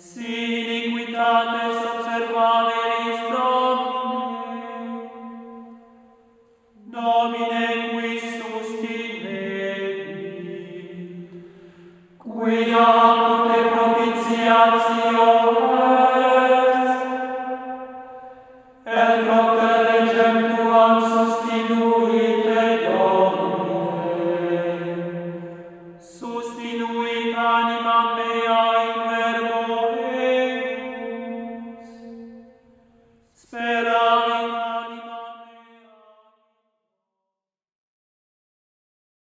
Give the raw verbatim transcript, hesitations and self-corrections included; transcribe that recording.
iniquitates observaveris Domine. Domine, qui sustinebit, quia apud propitiatio est, et